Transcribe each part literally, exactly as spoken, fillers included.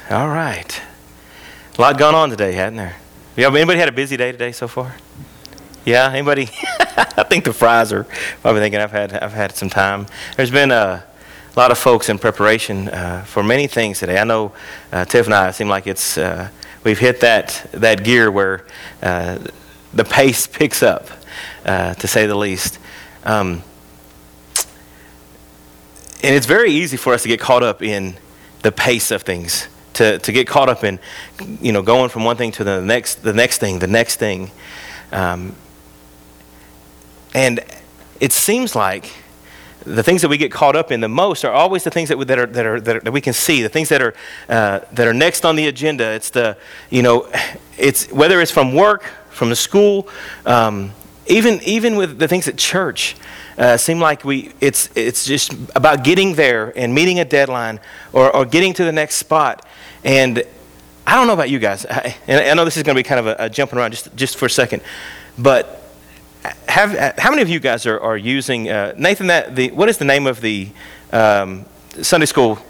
All right. A lot going on today, hadn't there? Yeah, anybody had a busy day today so far? Yeah, anybody? I think the fries are probably thinking I've had I've had some time. There's been a lot of folks in preparation uh, for many things today. I know uh, Tiff and I, it seem like it's uh, we've hit that that gear where uh, the pace picks up, uh, to say the least. Um, and it's very easy for us to get caught up in the pace of things. To, to get caught up in, you know, going from one thing to the next, the next thing, the next thing. Um, and it seems like the things that we get caught up in the most are always the things that we, that are that are that, are, that we can see, the things that are uh, that are next on the agenda. It's the, you know, it's whether it's from work, from the school, um, even even with the things at church. Uh, seem like we it's it's just about getting there and meeting a deadline or, or getting to the next spot. And I don't know about you guys, I, and I know this is going to be kind of a, a jumping around just just for a second, but have how many of you guys are, are using uh, Nathan? That the what is the name of the um, Sunday school?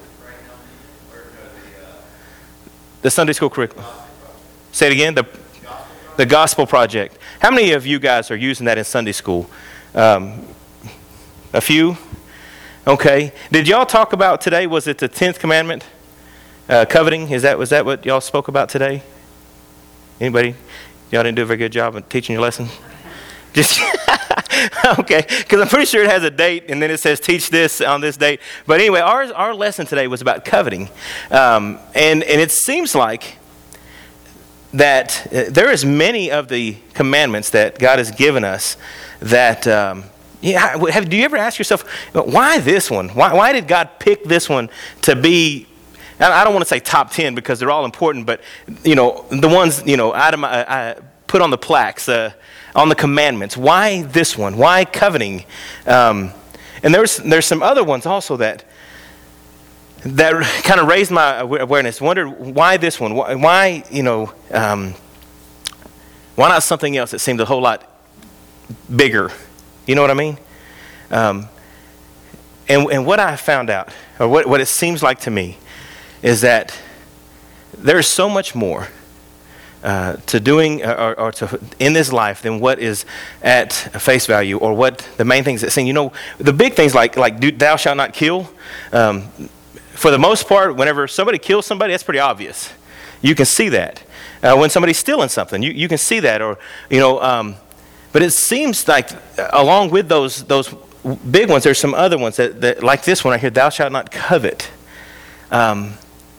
The Sunday school curriculum. Say it again. The the Gospel Project. How many of you guys are using that in Sunday school? Um, a few. Okay. Did y'all talk about today? Was it the tenth commandment? Uh, coveting, is that was that what y'all spoke about today? Anybody? Y'all didn't do a very good job of teaching your lesson? Just okay, because I'm pretty sure it has a date, and then it says teach this on this date. But anyway, our our lesson today was about coveting, um, and and it seems like that uh, there is many of the commandments that God has given us that. Um, yeah, have, do you ever ask yourself why this one? Why why did God pick this one to be? I don't want to say top ten because they're all important, but, you know, the ones, you know, item, I, I put on the plaques, uh, on the commandments. Why this one? Why coveting? Um, and there's there's some other ones also that that kind of raised my awareness. Wondered why this one? Why, why you know, um, why not something else that seemed a whole lot bigger? You know what I mean? Um, and and what I found out, or what, what it seems like to me, is that there's so much more uh, to doing or, or to in this life than what is at face value or what the main things that seem. You know, the big things like like do, thou shalt not kill. Um, for the most part, whenever somebody kills somebody, that's pretty obvious. You can see that. Uh, when somebody's stealing something, you, you can see that. Or you know, um, but it seems like along with those those big ones, there's some other ones that, that like this one right here. Thou shalt not covet. Um,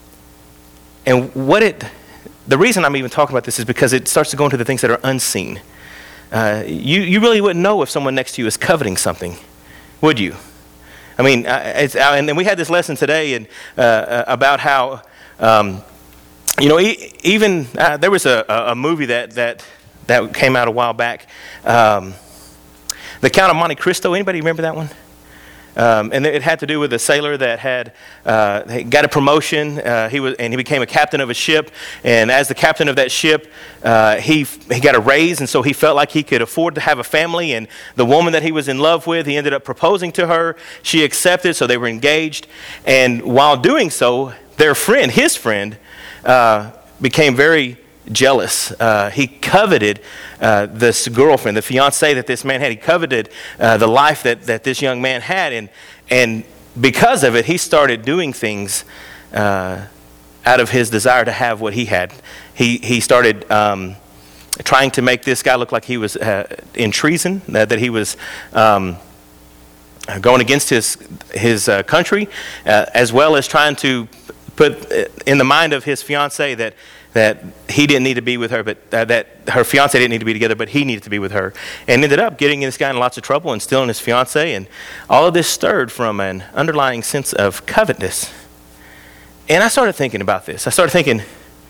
And what it, the reason I'm even talking about this is because it starts to go into the things that are unseen. Uh, you you really wouldn't know if someone next to you is coveting something, would you? I mean, uh, it's, uh, and then we had this lesson today and uh, about how, um, you know, e- even uh, there was a, a movie that that that came out a while back, um, The Count of Monte Cristo. Anybody remember that one? Um, and it had to do with a sailor that had uh, got a promotion. Uh, he was, and he became a captain of a ship. And as the captain of that ship, uh, he he got a raise, and so he felt like he could afford to have a family. And the woman that he was in love with, he ended up proposing to her. She accepted, so they were engaged. And while doing so, their friend, his friend, uh, became very jealous. Uh, he coveted uh, this girlfriend, the fiancée that this man had. He coveted uh, the life that, that this young man had, and and because of it, he started doing things uh, out of his desire to have what he had. He he started um, trying to make this guy look like he was uh, in treason, that, that he was um, going against his his uh, country, uh, as well as trying to put in the mind of his fiancée that. that he didn't need to be with her, but uh, that her fiancé didn't need to be together, but he needed to be with her. And ended up getting this guy in lots of trouble and stealing his fiancé. And all of this stirred from an underlying sense of covetousness. And I started thinking about this. I started thinking,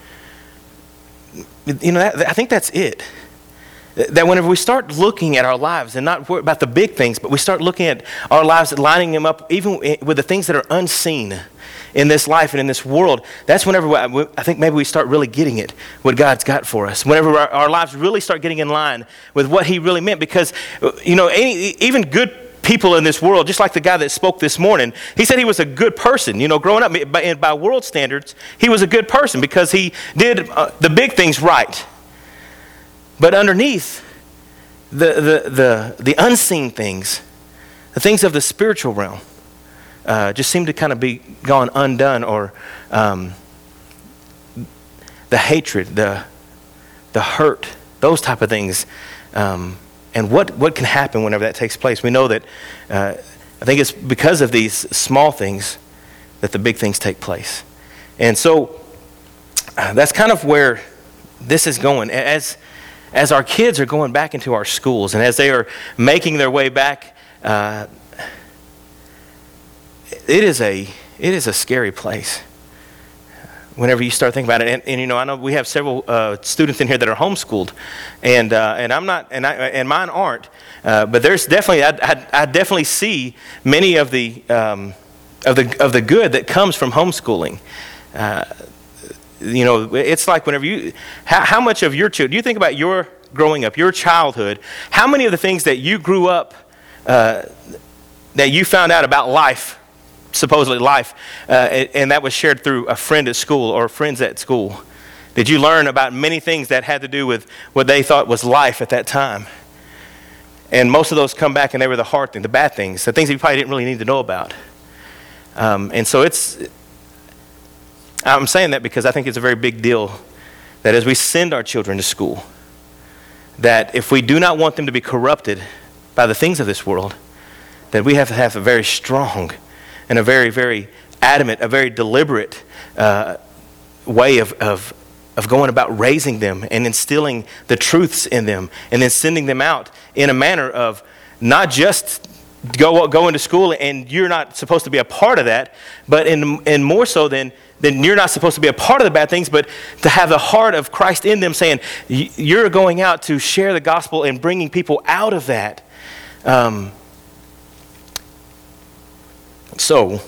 you know, that, I think that's it. That whenever we start looking at our lives and not worry about the big things, but we start looking at our lives, lining them up even with the things that are unseen in this life and in this world, that's whenever we, I think maybe we start really getting it, what God's got for us. Whenever our, our lives really start getting in line with what he really meant. Because, you know, any, even good people in this world, just like the guy that spoke this morning. He said he was a good person. You know, growing up, by, by world standards, he was a good person because he did uh, the big things right. But underneath, the, the, the, the unseen things, the things of the spiritual realm, uh, just seem to kind of be gone undone, or um, the hatred, the, the hurt, those type of things. Um, and what, what can happen whenever that takes place? We know that, uh, I think it's because of these small things that the big things take place. And so uh, that's kind of where this is going. As, as our kids are going back into our schools, and as they are making their way back, uh, it is a it is a scary place whenever you start thinking about it. And, and you know, I know we have several uh, students in here that are homeschooled, and uh, and I'm not, and I and mine aren't. Uh, but there's definitely, I, I, I definitely see many of the um, of the of the good that comes from homeschooling. Uh, you know, it's like whenever you, how, how much of your children, do you think about your growing up, your childhood? How many of the things that you grew up, uh, that you found out about life, supposedly life, uh, and, and that was shared through a friend at school or friends at school? Did you learn about many things that had to do with what they thought was life at that time? And most of those come back and they were the hard things, the bad things, the things that you probably didn't really need to know about. Um, and so it's, I'm saying that because I think it's a very big deal that as we send our children to school, that if we do not want them to be corrupted by the things of this world, that we have to have a very strong and a very, very adamant, a very deliberate uh, way of, of, of going about raising them and instilling the truths in them, and then sending them out in a manner of not just go go into school and you're not supposed to be a part of that, but in and more so than then you're not supposed to be a part of the bad things, but to have the heart of Christ in them, saying you're going out to share the gospel and bringing people out of that. Um, so,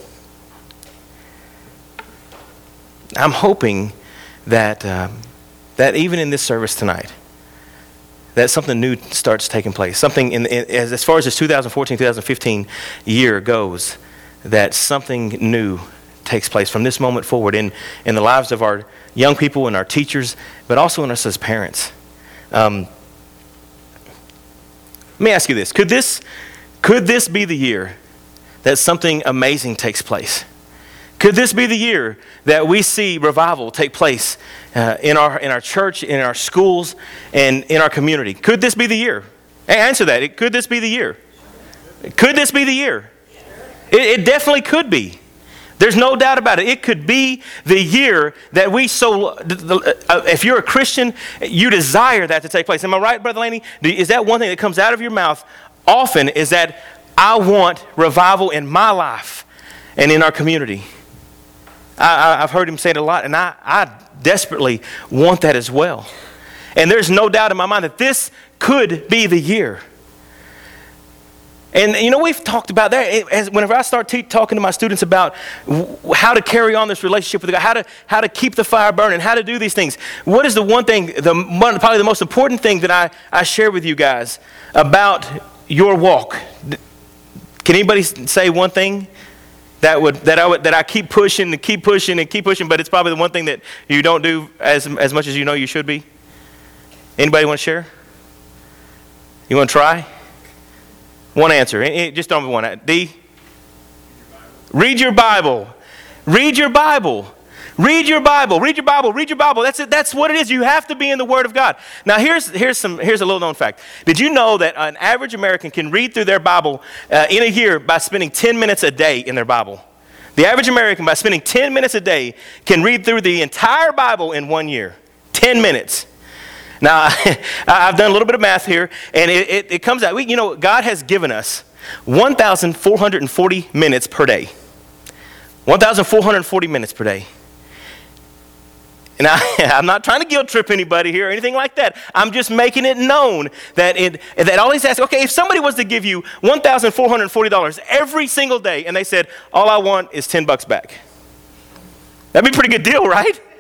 I'm hoping that um, that even in this service tonight, that something new starts taking place. Something in, in as, as far as this twenty fourteen twenty fifteen year goes, that something new takes place from this moment forward in, in the lives of our young people and our teachers, but also in us as parents. Um, let me ask you this. Could this, could this be the year that something amazing takes place? Could this be the year that we see revival take place uh, in our in our church, in our schools, and in our community? Could this be the year? Hey, answer that. Could this be the year? Could this be the year? It, it definitely could be. There's no doubt about it. It could be the year that we so, uh, if you're a Christian, you desire that to take place. Am I right, Brother Laney? Is that one thing that comes out of your mouth often, is that I want revival in my life and in our community? I, I've heard him say it a lot, and I, I desperately want that as well. And there's no doubt in my mind that this could be the year. And, you know, we've talked about that. As whenever I start te- talking to my students about w- how to carry on this relationship with God, how to how to keep the fire burning, how to do these things, what is the one thing, the one, probably the most important thing that I, I share with you guys about your walk? Can anybody say one thing that would that I would that I keep pushing and keep pushing and keep pushing, but it's probably the one thing that you don't do as as much as you know you should be? Anybody want to share? You want to try? One answer. Just don't have one. D? Read your Bible. Read your Bible. Read your Bible. Read your Bible. Read your Bible. That's it. That's what it is. You have to be in the Word of God. Now, here's here's some here's a little known fact. Did you know that an average American can read through their Bible uh, in a year by spending ten minutes a day in their Bible? The average American, by spending ten minutes a day, can read through the entire Bible in one year. ten minutes. Now, I've done a little bit of math here, and it, it, it comes out. We, you know, God has given us one thousand four hundred forty minutes per day. one thousand four hundred forty minutes per day. And I, I'm not trying to guilt trip anybody here or anything like that. I'm just making it known that it that all he's asking, okay, if somebody was to give you one thousand four hundred forty dollars every single day, and they said, all I want is ten bucks back. That'd be a pretty good deal, right?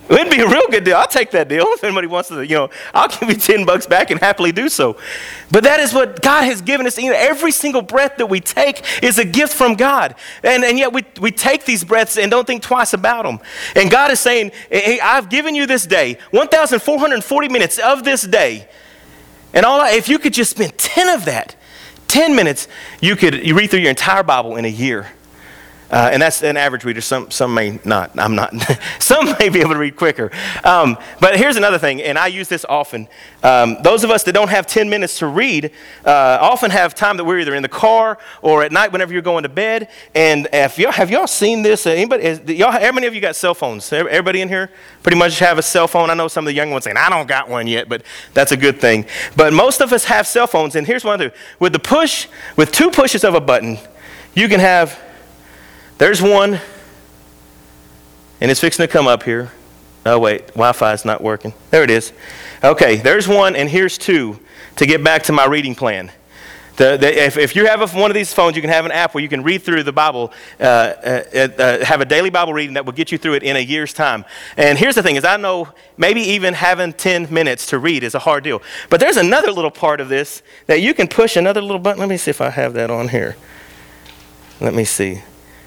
It'd be a real good deal. I'll take that deal. If anybody wants to, you know, I'll give you ten bucks back and happily do so. But that is what God has given us. You know, every single breath that we take is a gift from God. And, and yet we, we take these breaths and don't think twice about them. And God is saying, hey, I've given you this day, one thousand four hundred forty minutes of this day. And all I, if you could just spend ten of that, ten minutes, you could you read through your entire Bible in a year. Uh, and that's an average reader. Some some may not. I'm not. Some may be able to read quicker. Um, but here's another thing, and I use this often. Um, those of us that don't have ten minutes to read uh, often have time that we're either in the car or at night whenever you're going to bed. And if y'all, have y'all seen this? Uh, anybody? Is, y'all, how many of you got cell phones? Everybody in here pretty much have a cell phone. I know some of the young ones saying, I don't got one yet, but that's a good thing. But most of us have cell phones, and here's one other. With the push, with two pushes of a button, you can have... There's one, and it's fixing to come up here. Oh, wait, Wi-Fi is not working. There it is. Okay, there's one, and here's two to get back to my reading plan. The, the, if, if you have a, one of these phones, you can have an app where you can read through the Bible, uh, uh, uh, have a daily Bible reading that will get you through it in a year's time. And here's the thing, is I know maybe even having ten minutes to read is a hard deal. But there's another little part of this that you can push another little button. Let me see if I have that on here. Let me see.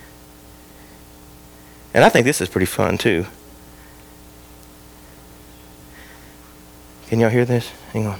And I think this is pretty fun, too. Can y'all hear this? Hang on.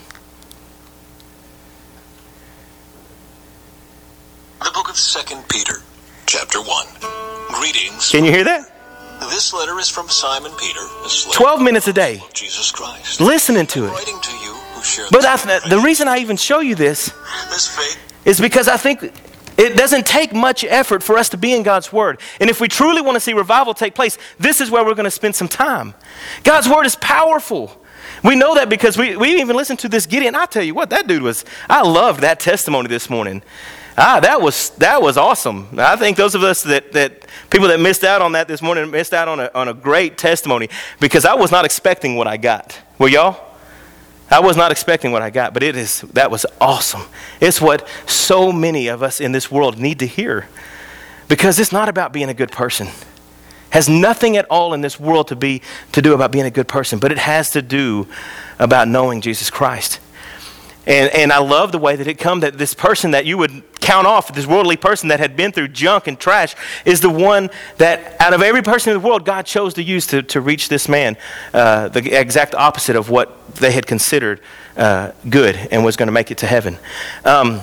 The book of Second Peter, chapter one. Greetings. Can you hear that? This letter is from Simon Peter, a slave twelve minutes a day. of Jesus Christ. Listening to it. Writing to you who share But the I, same the faith. reason I even show you this This faith is because I think it doesn't take much effort for us to be in God's Word. And if we truly want to see revival take place, this is where we're going to spend some time. God's Word is powerful. We know that because we, we even listened to this Gideon. I tell you what, that dude was, I loved that testimony this morning. Ah, that was that was awesome. I think those of us that, that people that missed out on that this morning missed out on a, on a great testimony because I was not expecting what I got. Were y'all? I was not expecting what I got, but it is that was awesome. It's what so many of us in this world need to hear because it's not about being a good person. Has nothing at all in this world to be to do about being a good person, but it has to do about knowing Jesus Christ. And and I love the way that it come that this person that you would count off, this worldly person that had been through junk and trash, is the one that out of every person in the world, God chose to use to, to reach this man, uh, the exact opposite of what they had considered uh, good and was going to make it to heaven. Um,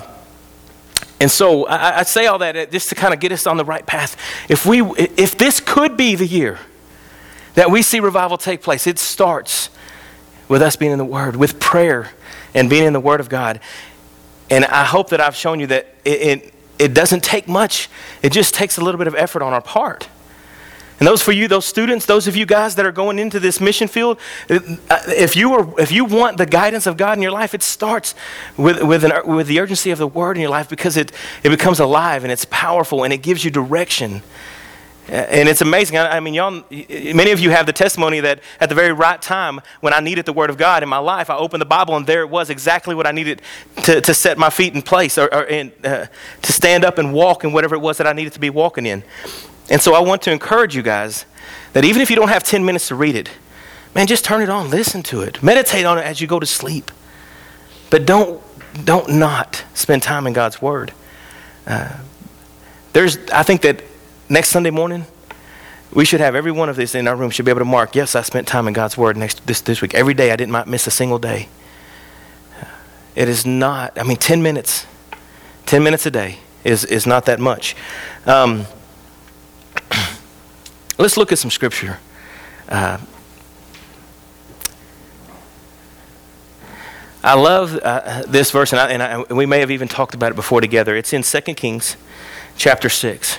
and so I, I say all that just to kind of get us on the right path. If we, if this could be the year that we see revival take place, it starts with us being in the Word, with prayer, and being in the Word of God. And I hope that I've shown you that it, it, it doesn't take much. It just takes a little bit of effort on our part. And those for you, those students, those of you guys that are going into this mission field, if you are, if you want the guidance of God in your life, it starts with with, an, with the urgency of the Word in your life because it, it becomes alive and it's powerful and it gives you direction. And it's amazing. I, I mean, y'all, many of you have the testimony that at the very right time when I needed the Word of God in my life, I opened the Bible and there it was exactly what I needed to, to set my feet in place or, or in, uh, to stand up and walk in whatever it was that I needed to be walking in. And so I want to encourage you guys that even if you don't have ten minutes to read it, man, just turn it on, listen to it, meditate on it as you go to sleep. But don't don't not spend time in God's Word. Uh, there's, I think that next Sunday morning, we should have every one of this in our room should be able to mark, yes, I spent time in God's Word next this, this week. Every day I didn't miss a single day. It is not, I mean, ten minutes. ten minutes a day is, is not that much. Um, let's look at some scripture. Uh, I love uh, this verse, and, I, and, I, and we may have even talked about it before together. It's in Second Kings chapter six.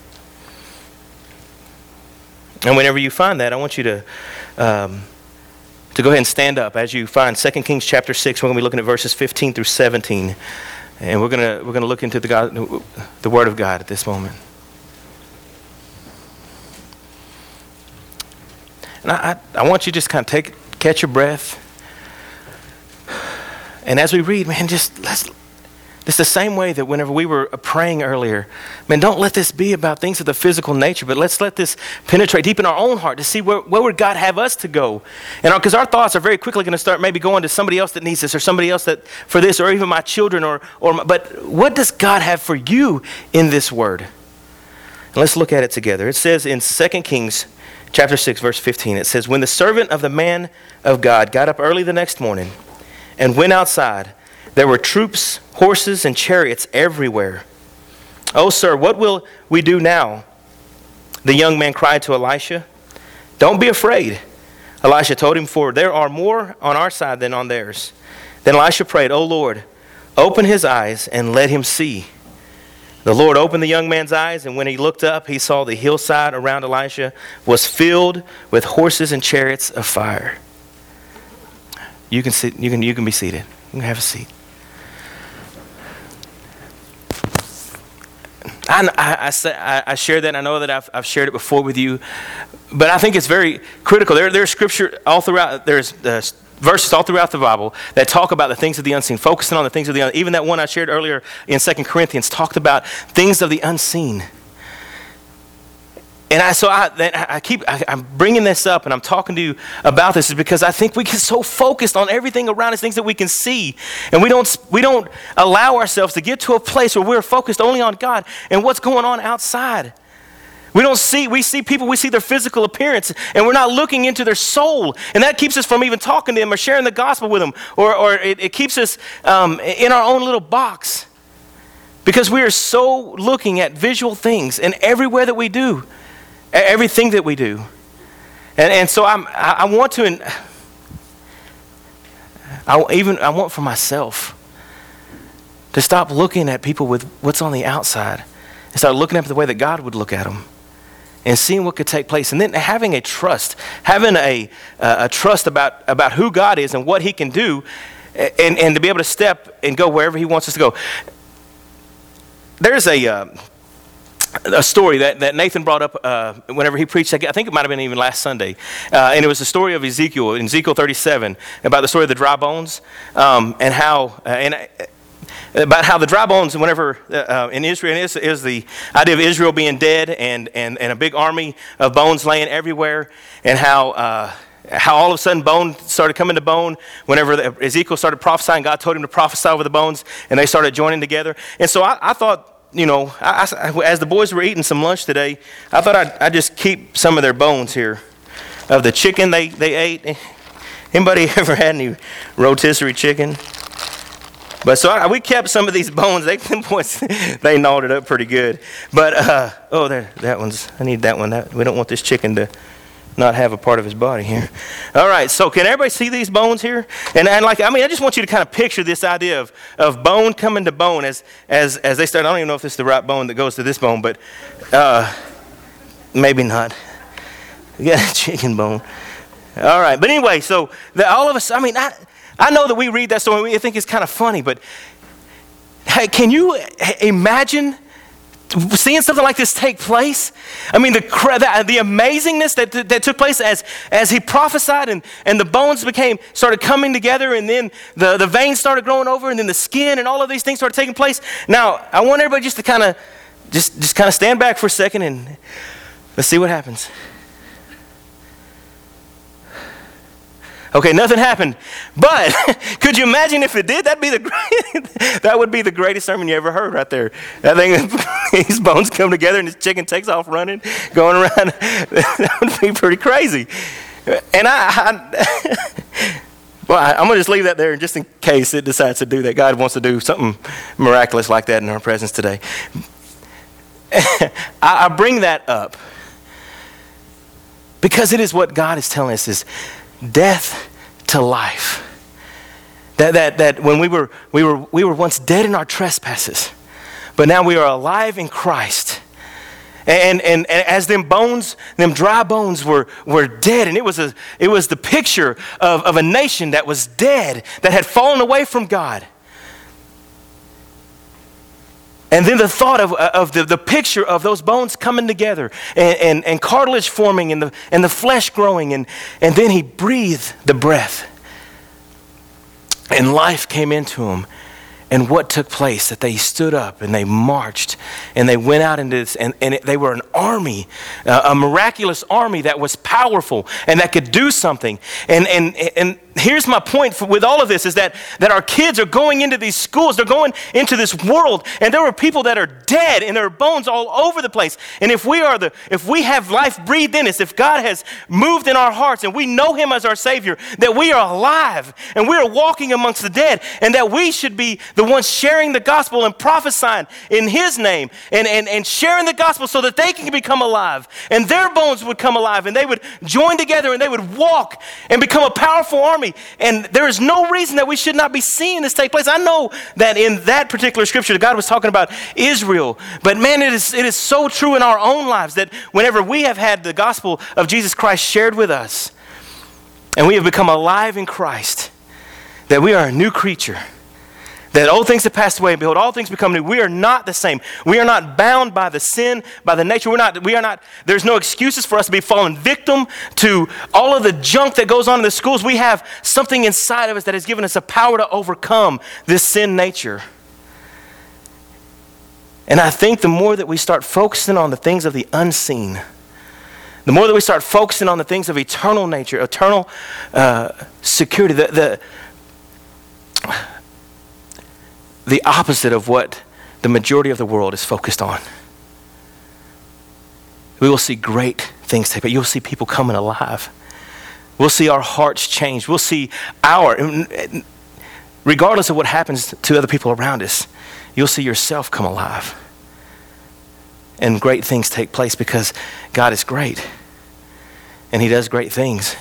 And whenever you find that, I want you to um, to go ahead and stand up as you find Second Kings chapter six. We're going to be looking at verses fifteen through seventeen, and we're going to we're going to look into the God, the Word of God at this moment. And I, I, I want you to just kind of take catch your breath, and as we read, man, just let's It's the same way that whenever we were praying earlier, man, don't let this be about things of the physical nature, but let's let this penetrate deep in our own heart to see where, where would God have us to go. And because our, our thoughts are very quickly going to start maybe going to somebody else that needs this, or somebody else that for this, or even my children, or, or my, but what does God have for you in this word? And let's look at it together. It says in Second Kings chapter six, verse fifteen, it says, when the servant of the man of God got up early the next morning and went outside, there were troops, horses, and chariots everywhere. Oh, sir, what will we do now? The young man cried to Elisha. Don't be afraid. Elisha told him, for there are more on our side than on theirs. Then Elisha prayed, oh, Lord, open his eyes and let him see. The Lord opened the young man's eyes, and when he looked up, he saw the hillside around Elisha was filled with horses and chariots of fire. You can sit, you can, you can be seated. You can have a seat. I, I, I, say, I, I share that. I know that I've, I've shared it before with you, but I think it's very critical. There, there's scripture all throughout. There's uh, verses all throughout the Bible that talk about the things of the unseen, focusing on the things of the unseen. Even that one I shared earlier in Second Corinthians talked about things of the unseen. And I, so I, I keep, I, I'm bringing this up and I'm talking to you about this is because I think we get so focused on everything around us, things that we can see, and we don't, we don't allow ourselves to get to a place where we're focused only on God and what's going on outside. We don't see, we see people, we see their physical appearance, and we're not looking into their soul. And that keeps us from even talking to them or sharing the gospel with them, or, or it, it keeps us um, in our own little box because we are so looking at visual things and everywhere that we do. Everything that we do. And and so I'm, I, I want to, I even, I want for myself to stop looking at people with what's on the outside and start looking at the way that God would look at them and seeing what could take place. And then having a trust, having a, uh, a trust about, about who God is and what he can do, and, and to be able to step and go wherever he wants us to go. There's a... Uh, A story that, that Nathan brought up uh, whenever he preached, I think it might have been even last Sunday. Uh, and it was the story of Ezekiel, in Ezekiel thirty-seven, about the story of the dry bones, um, and how, uh, and uh, about how the dry bones, whenever uh, in Israel, is, is the idea of Israel being dead and, and, and a big army of bones laying everywhere, and how uh, how all of a sudden bone started coming to bone. Whenever the, Ezekiel started prophesying, God told him to prophesy over the bones, and they started joining together. And so I, I thought, you know, I, I, as the boys were eating some lunch today, I thought I'd, I'd just keep some of their bones here of the chicken they, they ate. Anybody ever had any rotisserie chicken? But so I, we kept some of these bones. They, them boys, they gnawed it up pretty good. But, uh, oh, there, that one's, I need that one. That, we don't want this chicken to not have a part of his body here. All right, so can everybody see these bones here? And, and like, I mean, I just want you to kind of picture this idea of, of bone coming to bone as, as, as they start. I don't even know if this is the right bone that goes to this bone, but uh, maybe not. Yeah, chicken bone. All right, but anyway, so the, all of us, I mean, I, I know that we read that story and we think it's kind of funny, but hey, can you imagine seeing something like this take place? I mean, the the, the amazingness that, that took place as, as he prophesied, and, and the bones became, started coming together, and then the, the veins started growing over, and then the skin, and all of these things started taking place. Now, I want everybody just to kind of, just, just kind of stand back for a second, and let's see what happens. Okay, nothing happened. But could you imagine if it did? That'd be the great, that would be the greatest sermon you ever heard right there. That thing, these bones come together and this chicken takes off running, going around. That would be pretty crazy. And I, I well, I, I'm going to just leave that there just in case it decides to do that. God wants to do something miraculous like that in our presence today. I, I bring that up because it is what God is telling us is death to life. That that that when we were we were we were once dead in our trespasses, but now we are alive in Christ. And and, and as them bones, them dry bones were were dead, and it was a it was the picture of, of a nation that was dead, that had fallen away from God. And then the thought of, of the, the picture of those bones coming together and, and, and cartilage forming and the, and the flesh growing. And, and then he breathed the breath. And life came into him. And what took place, that they stood up and they marched and they went out into this, and, and it, they were an army, uh, a miraculous army that was powerful and that could do something. And and and here's my point for, with all of this is that, that our kids are going into these schools, they're going into this world, and there are people that are dead and there are bones all over the place. And if we are the, if we have life breathed in us, if God has moved in our hearts and we know him as our Savior, that we are alive and we are walking amongst the dead, and that we should be the ones sharing the gospel and prophesying in his name and, and, and sharing the gospel so that they can become alive and their bones would come alive and they would join together and they would walk and become a powerful army. And there is no reason that we should not be seeing this take place. I know that in that particular scripture, God was talking about Israel, but man, it is it is so true in our own lives that whenever we have had the gospel of Jesus Christ shared with us, and we have become alive in Christ, that we are a new creature, that old things have passed away, and behold, all things become new. We are not the same. We are not bound by the sin, by the nature. We're not, we are not, there's no excuses for us to be fallen victim to all of the junk that goes on in the schools. We have something inside of us that has given us a power to overcome this sin nature. And I think the more that we start focusing on the things of the unseen, the more that we start focusing on the things of eternal nature, eternal uh, security, the, the the opposite of what the majority of the world is focused on. We will see great things take place. You'll see people coming alive. We'll see our hearts change. We'll see our, regardless of what happens to other people around us, you'll see yourself come alive. And great things take place because God is great. And he does great things.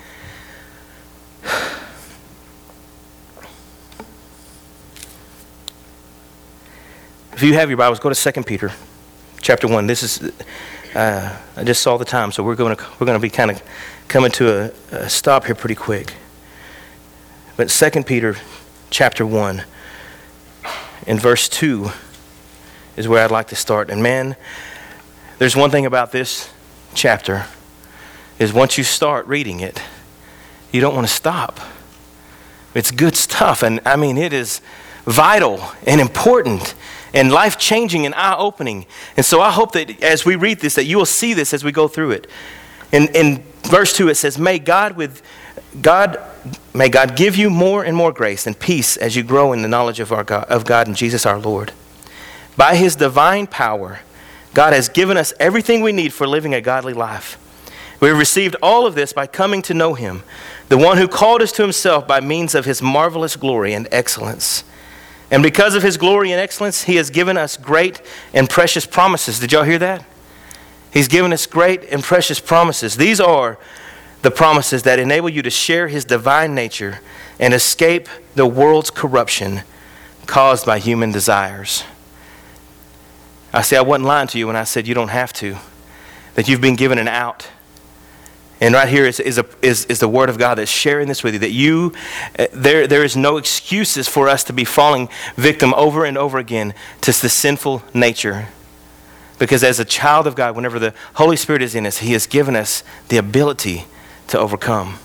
If you have your Bibles, go to Second Peter chapter one. This is, uh, I just saw the time, so we're going to we're going to be kind of coming to a, a stop here pretty quick. But Second Peter chapter one, in verse two, is where I'd like to start. And man, there's one thing about this chapter, is once you start reading it, you don't want to stop. It's good stuff, and I mean, it is vital and important and life-changing and eye-opening. And so I hope that as we read this, that you will see this as we go through it. In, in verse two, it says, May God with God, may God give you more and more grace and peace as you grow in the knowledge of our God, of God and Jesus our Lord. By his divine power, God has given us everything we need for living a godly life. We have received all of this by coming to know him, the one who called us to himself by means of his marvelous glory and excellence. And because of his glory and excellence, he has given us great and precious promises. Did y'all hear that? He's given us great and precious promises. These are the promises that enable you to share his divine nature and escape the world's corruption caused by human desires. I say I wasn't lying to you when I said you don't have to, that you've been given an out. And right here is, is, a, is, is the word of God that's sharing this with you, that you, uh, there, there is no excuses for us to be falling victim over and over again to the sinful nature. Because as a child of God, whenever the Holy Spirit is in us, he has given us the ability to overcome.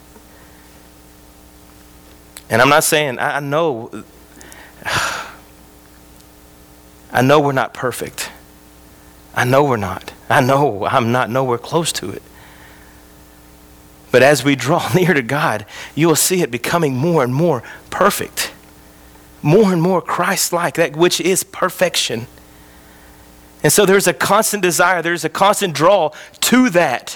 And I'm not saying, I, I know, I know we're not perfect. I know we're not. I know I'm not nowhere close to it. But as we draw near to God, you will see it becoming more and more perfect. More and more Christ-like, that which is perfection. And so there's a constant desire, there's a constant draw to that.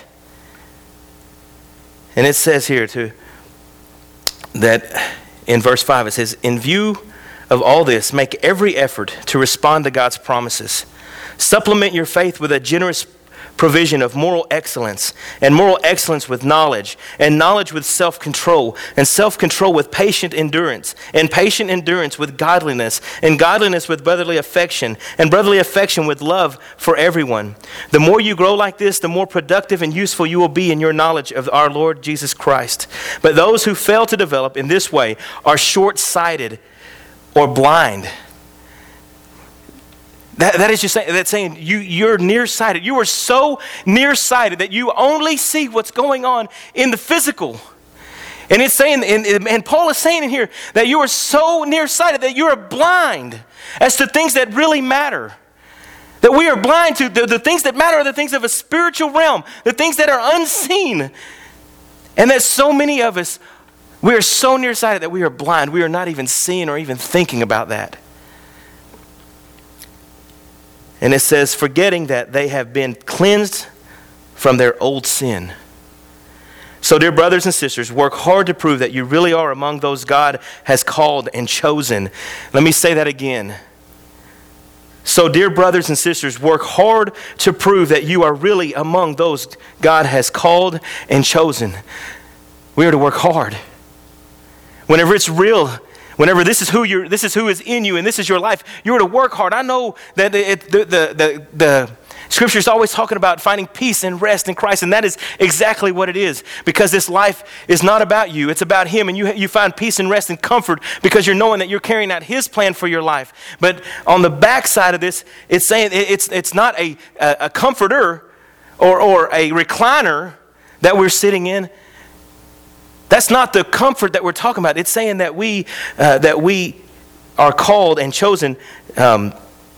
And it says here to that in verse five, it says, in view of all this, make every effort to respond to God's promises. Supplement your faith with a generous provision of moral excellence, and moral excellence with knowledge, and knowledge with self-control, and self-control with patient endurance, and patient endurance with godliness, and godliness with brotherly affection, and brotherly affection with love for everyone. The more you grow like this, the more productive and useful you will be in your knowledge of our Lord Jesus Christ. But those who fail to develop in this way are short-sighted or blind. That, that is just saying, that's saying you, you're nearsighted. You are so nearsighted that you only see what's going on in the physical. And it's saying, and, and Paul is saying in here that you are so nearsighted that you are blind as to things that really matter. That we are blind to the, the things that matter are the things of a spiritual realm, the things that are unseen. And that so many of us, we are so nearsighted that we are blind. We are not even seeing or even thinking about that. And it says, forgetting that they have been cleansed from their old sin. So, dear brothers and sisters, work hard to prove that you really are among those God has called and chosen. Let me say that again. So, dear brothers and sisters, work hard to prove that you are really among those God has called and chosen. We are to work hard. Whenever it's real, whenever this is who you're, this is who is in you, and this is your life, you are to work hard. I know that it, the, the the the Scripture is always talking about finding peace and rest in Christ, and that is exactly what it is. Because this life is not about you; it's about Him, and you you find peace and rest and comfort because you're knowing that you're carrying out His plan for your life. But on the backside of this, it's saying it's it's not a a, a comforter or or a recliner that we're sitting in. That's not the comfort that we're talking about. It's saying that we uh, that we are called and chosen. Um,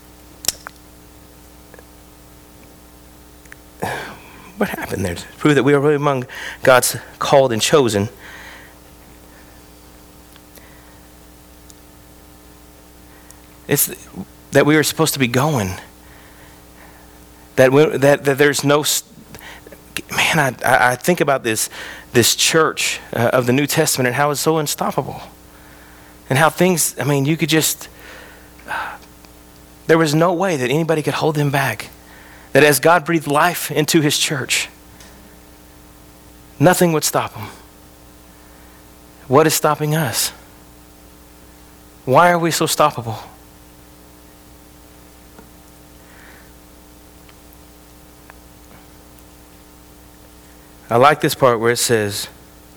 what happened there? To prove that we are really among God's called and chosen. It's that we are supposed to be going. That we, that that there's no. Man, I I think about this. This church uh, of the New Testament and how it's so unstoppable. And how things, I mean, you could just, uh, there was no way that anybody could hold them back. That as God breathed life into His church, nothing would stop them. What is stopping us? Why are we so stoppable? I like this part where it says,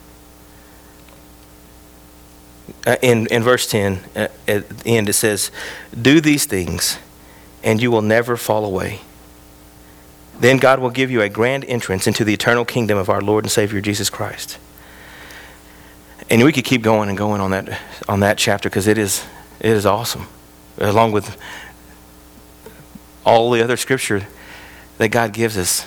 uh, in, in verse ten, uh, at the end it says, do these things and you will never fall away. Then God will give you a grand entrance into the eternal kingdom of our Lord and Savior Jesus Christ. And we could keep going and going on that on that chapter because it is it is awesome, along with all the other scripture that God gives us.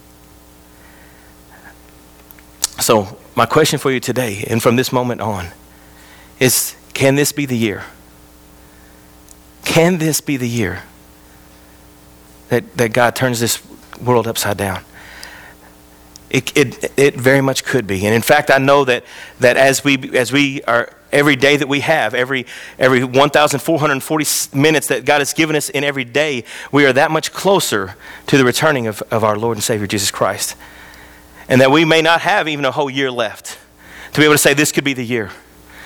So my question for you today, and from this moment on, is can this be the year? Can this be the year that, that God turns this world upside down? It, it it very much could be. And in fact, I know that that as we as we are every day that we have, every every one thousand four hundred forty minutes that God has given us in every day, we are that much closer to the returning of, of our Lord and Savior Jesus Christ. And that we may not have even a whole year left to be able to say this could be the year.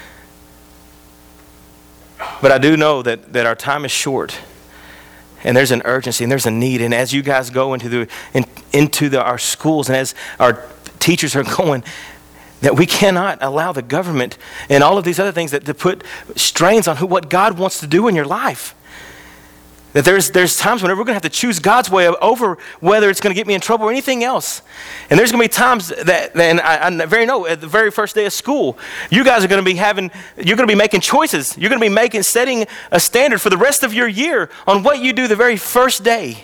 But I do know that, that our time is short. And there's an urgency and there's a need. And as you guys go into the in, into the, our schools and as our teachers are going, that we cannot allow the government and all of these other things that to put strains on who what God wants to do in your life. That there's there's times whenever we're going to have to choose God's way over whether it's going to get me in trouble or anything else. And there's going to be times that, and I, I very know, at the very first day of school, you guys are going to be having, you're going to be making choices. You're going to be making, setting a standard for the rest of your year on what you do the very first day.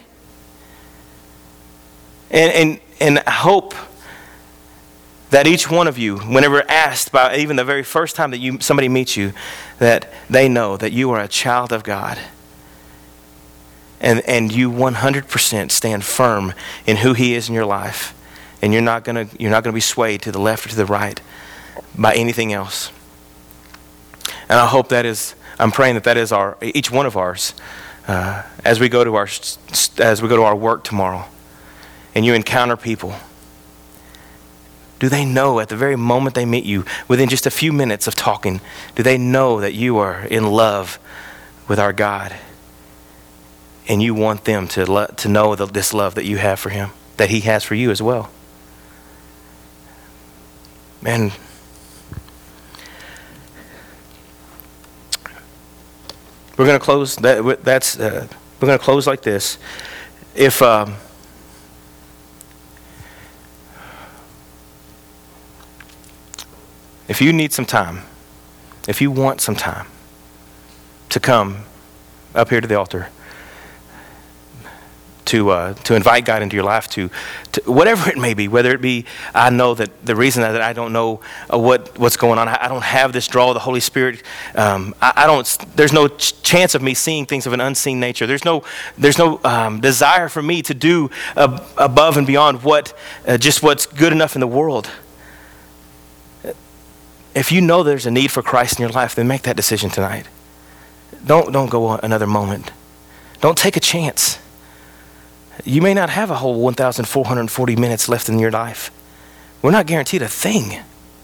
And and and I hope that each one of you, whenever asked by even the very first time that you somebody meets you, that they know that you are a child of God. And and you one hundred percent stand firm in who He is in your life, and you're not gonna you're not gonna be swayed to the left or to the right by anything else. And I hope that is I'm praying that that is our each one of ours uh, as we go to our as we go to our work tomorrow, and you encounter people. Do they know at the very moment they meet you, within just a few minutes of talking, do they know that you are in love with our God? And you want them to lo- to know the, this love that you have for Him, that He has for you as well. Man, we're going to close. That that's uh, we're going to close like this. If um, if you need some time, if you want some time to come up here to the altar, to uh, to invite God into your life, to, to whatever it may be, whether it be, I know that the reason that I don't know uh, what what's going on, I, I don't have this draw of the Holy Spirit. Um, I, I don't. There's no ch- chance of me seeing things of an unseen nature. There's no there's no um, desire for me to do uh, above and beyond what uh, just what's good enough in the world. If you know there's a need for Christ in your life, then make that decision tonight. Don't don't go another moment. Don't take a chance. You may not have a whole one thousand four hundred forty minutes left in your life. We're not guaranteed a thing.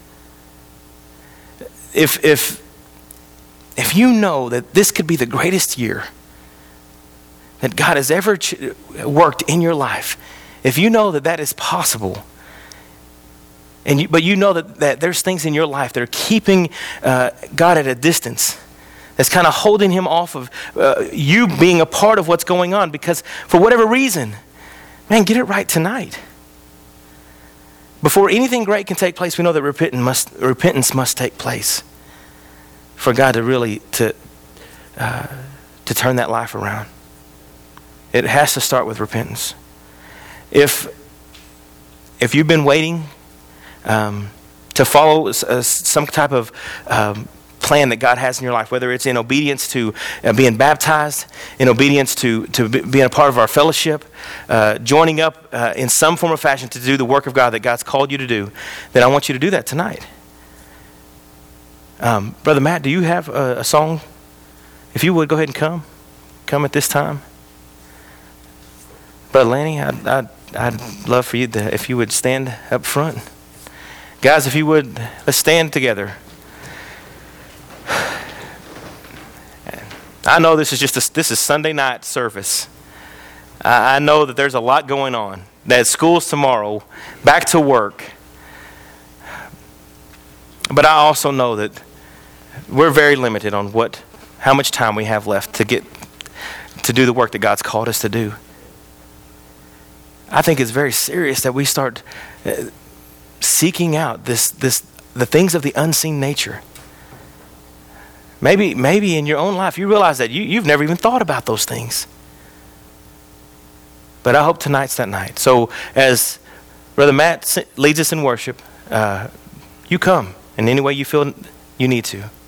If if if you know that this could be the greatest year that God has ever ch- worked in your life, if you know that that is possible, and you, but you know that, that there's things in your life that are keeping uh, God at a distance, that's kind of holding him off of uh, you being a part of what's going on, because for whatever reason, man, get it right tonight. Before anything great can take place, we know that repentance must, repentance must take place for God to really to uh, to turn that life around. It has to start with repentance. If if you've been waiting um, to follow uh, some type of um, plan that God has in your life, whether it's in obedience to uh, being baptized, in obedience to, to be, being a part of our fellowship, uh, joining up uh, in some form or fashion to do the work of God that God's called you to do, then I want you to do that tonight. Um, Brother Matt, do you have a, a song? If you would, go ahead and come. Come at this time. Brother Lanny, I'd, I'd, I'd love for you to, if you would stand up front. Guys, if you would, let's stand together. I know this is just a, this is Sunday night service. I, I know that there's a lot going on. That school's tomorrow, back to work. But I also know that we're very limited on what, how much time we have left to get to do the work that God's called us to do. I think it's very serious that we start uh, seeking out this this the things of the unseen nature. Maybe maybe in your own life you realize that you, you've never even thought about those things. But I hope tonight's that night. So as Brother Matt leads us in worship, uh, you come in any way you feel you need to.